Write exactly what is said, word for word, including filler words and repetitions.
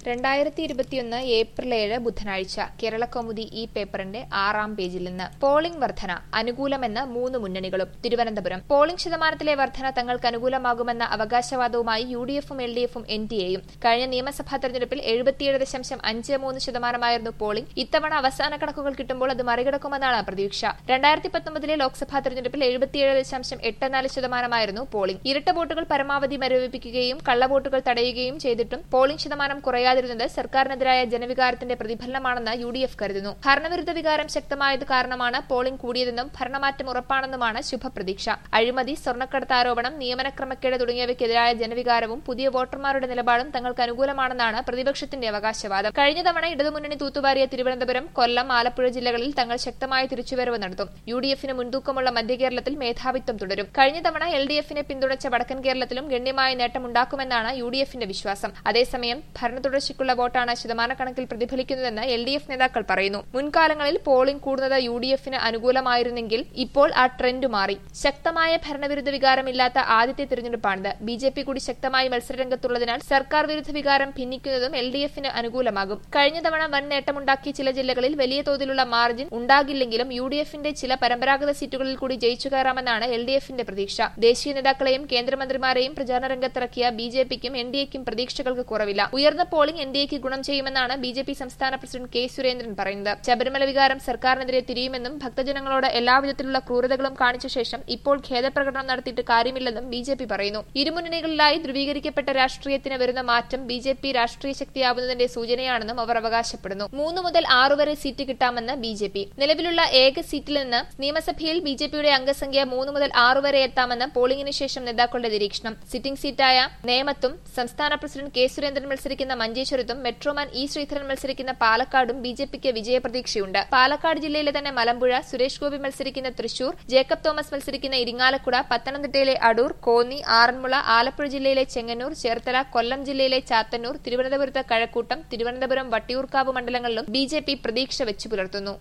രണ്ടായിരത്തി ഇരുപത്തിയൊന്ന് ഏപ്രിൽ ഏഴ് ബുധനാഴ്ച കേരളകൗമുദി ഈ പേപ്പറിന്റെ ആറാം പേജിൽ നിന്ന് പോളിംഗ് വർധന അനുകൂലമെന്ന് മൂന്ന് മുന്നണികളും തിരുവനന്തപുരം പോളിംഗ് ശതമാനത്തിലെ വർധന തങ്ങൾക്ക് അനുകൂലമാകുമെന്ന അവകാശവാദവുമായി യു ഡി എഫും എൽ ഡി എഫും എൻ ഡി എയും കഴിഞ്ഞ നിയമസഭാ തെരഞ്ഞെടുപ്പിൽ എഴുപത്തിയേഴ് ദശാംശം അഞ്ച് മൂന്ന് ശതമാനമായിരുന്നു പോളിംഗ്. ഇത്തവണ അവസാന കണക്കുകൾ കിട്ടുമ്പോൾ അത് മറികടക്കുമെന്നാണ് പ്രതീക്ഷ. രണ്ടായിരത്തി പത്തൊമ്പതിലെ ലോക്സഭാ തെരഞ്ഞെടുപ്പിൽ എഴുപത്തിയേഴ് ദശാംശം എട്ട് നാല് ശതമാനമായിരുന്നു പോളിംഗ്. ഇരട്ട വോട്ടുകൾ പരമാവധി മരവിപ്പിക്കുകയും കള്ളവോട്ടുകൾ തടയുകയും ചെയ്തിട്ടും പോളിംഗ് ശതമാനം കുറയാതിരുന്നത് സർക്കാരിനെതിരായ ജനവികാരത്തിന്റെ പ്രതിഫലനമാണെന്ന് യു ഡി എഫ് കരുതുന്നു. ഭരണവിരുദ്ധ വികാരം ശക്തമായത് കാരണമാണ് പോളിംഗ് കൂടിയതെന്നും ഭരണമാറ്റം ഉറപ്പാണെന്നുമാണ് ശുഭപ്രതീക്ഷ. അഴിമതി, സ്വർണ്ണക്കടത്ത് ആരോപണം, നിയമനക്രമക്കേട് തുടങ്ങിയവയ്ക്കെതിരായ ജനവികാരവും പുതിയ വോട്ടർമാരുടെ നിലപാടും തങ്ങൾക്ക് അനുകൂലമാണെന്നാണ് പ്രതിപക്ഷത്തിന്റെ അവകാശവാദം. കഴിഞ്ഞ തവണ ഇടതുമുന്നണി തൂത്തുവാരിയ തിരുവനന്തപുരം, കൊല്ലം, ആലപ്പുഴ ജില്ലകളിൽ തങ്ങൾ ശക്തമായ തിരിച്ചുവരവ് നടത്തും. യു ഡി എഫിന് മുൻതൂക്കമുള്ള മധ്യകേരളത്തിൽ മേധാവിത്വം തുടരും. കഴിഞ്ഞ തവണ എൽ ഡി എഫിനെ പിന്തുണച്ച വടക്കൻ കേരളത്തിലും ഗണ്യമായ നേട്ടമുണ്ടാക്കുമെന്നാണ് യു ഡി എഫിന്റെ വിശ്വാസം. അതേസമയം ഭരണത്തുടർച്ചയ്ക്കുള്ള വോട്ടാണ് ശതമാനക്കണക്കിൽ പ്രതിഫലിക്കുന്നതെന്ന് എൽ ഡി എഫ് നേതാക്കൾ പറയുന്നു. മുൻകാലങ്ങളിൽ പോളിംഗ് കൂടുന്നത് യു ഡി എഫിന് അനുകൂലമായിരുന്നെങ്കിൽ ഇപ്പോൾ ആ ട്രെൻഡ് മാറി. ശക്തമായ ഭരണവിരുദ്ധ വികാരമില്ലാത്ത ആദ്യത്തെ തിരഞ്ഞെടുപ്പാണിത്. ബി ജെ പി കൂടി ശക്തമായി മത്സരരംഗത്തുള്ളതിനാൽ സർക്കാർ വിരുദ്ധ വികാരം ഭിന്നിക്കുന്നതും എൽ ഡി എഫിന് അനുകൂലമാകും. കഴിഞ്ഞ തവണ വൻ നേട്ടമുണ്ടാക്കിയ ചില ജില്ലകളിൽ വലിയ തോതിലുള്ള മാർജിൻ ഉണ്ടാകില്ലെങ്കിലും യു ഡി എഫിന്റെ ചില പരമ്പരാഗത സീറ്റുകളിൽ കൂടി ജയിച്ചു കയറാമെന്നാണ് എൽ ഡി എഫിന്റെ പ്രതീക്ഷ. ദേശീയ നേതാക്കളെയും കേന്ദ്രമന്ത്രിമാരെയും പ്രചാരണ രംഗത്തിറക്കിയ ബി ജെ പിക്കും എൻ ഡി എക്കും പ്രതീക്ഷകൾക്ക് കുറവില്ല. ഉയർന്ന പോളിംഗ് എൻ ഡി എക്ക് ഗുണം ചെയ്യുമെന്നാണ് ബി ജെ പി സംസ്ഥാന പ്രസിഡന്റ് കെ സുരേന്ദ്രൻ പറയുന്നത്. ശബരിമല വികാരം സർക്കാരിനെതിരെ തിരിയുമെന്നും ഭക്തജനങ്ങളോട് എല്ലാവിധത്തിലുള്ള ക്രൂരതകളും കാണിച്ച ശേഷം ഇപ്പോൾ ഖേദപ്രകടനം നടത്തിയിട്ട് കാര്യമില്ലെന്നും ബി ജെ പി പറയുന്നു. ഇരുമുന്നണികളിലായി ധ്രുവീകരിക്കപ്പെട്ട രാഷ്ട്രീയത്തിന് വരുന്ന മാറ്റം ബി ജെ പി രാഷ്ട്രീയ ശക്തിയാവുന്നതിന്റെ സൂചനയാണെന്നും അവർ അവകാശപ്പെടുന്നു. മൂന്ന് മുതൽ ആറു വരെ സീറ്റ് കിട്ടാമെന്ന് ബി ജെ പി. നിലവിലുള്ള ഏക സീറ്റിൽ നിന്ന് നിയമസഭയിൽ ബി ജെ പിയുടെ അംഗസംഖ്യ മൂന്ന് മുതൽ ആറു വരെ എത്താമെന്ന് പോളിംഗിന് ശേഷം നേതാക്കളുടെ നിരീക്ഷണം. സിറ്റിംഗ് സീറ്റായ നേമത്തും സംസ്ഥാന പ്രസിഡന്റ് കെ സുരേന്ദ്രൻ മത്സരിക്കുന്ന മഞ്ചേശ്വരത്തും മെട്രോമാൻ ഇ ശ്രീധരൻ മത്സരിക്കുന്ന പാലക്കാടും ബി ജെ പിക്ക് വിജയപ്രതീക്ഷയുണ്ട്. പാലക്കാട് ജില്ലയിലെ തന്നെ മലമ്പുഴ, സുരേഷ് ഗോപി മത്സരിക്കുന്ന തൃശൂർ, ജേക്കബ് തോമസ് മത്സരിക്കുന്ന ഇരിങ്ങാലക്കുട, പത്തനംതിട്ടയിലെ അടൂർ, കോന്നി, ആറന്മുള, ആലപ്പുഴ ജില്ലയിലെ ചെങ്ങന്നൂർ, ചേർത്തല, കൊല്ലം ജില്ലയിലെ ചാത്തന്നൂർ, തിരുവനന്തപുരത്ത് കഴക്കൂട്ടം, തിരുവനന്തപുരം വട്ടിയൂർക്കാവ് മണ്ഡലങ്ങളിലും ബി ജെ പി പ്രതീക്ഷ വെച്ചു പുലർത്തുന്നു.